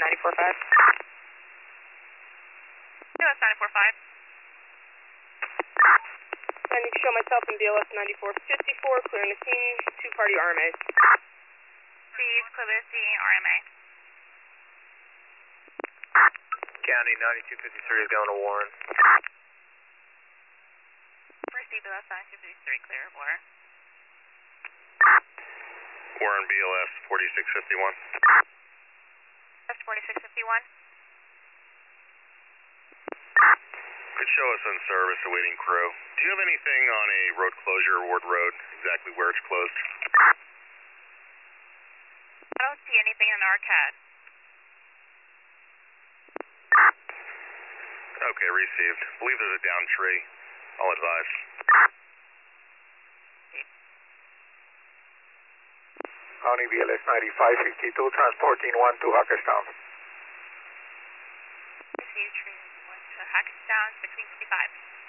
94.5. BLS 94.5. I need to show myself in BLS 9454, clearing the scene, two-party RMA. Please clear the scene, RMA. County 9253 is going to Warren. Receive BLS 9253, clear of Warren. Warren BLS 4651. That's 4651. Could show us in service awaiting crew. Do you have anything on a road closure, Ward Road, exactly where it's closed? I don't see anything in our CAD. Okay, received. Believe there's a down tree. I'll advise. County BLS 9552, transporting 1 to Hackettstown. Receive tree 1 to Hackettstown, 1655.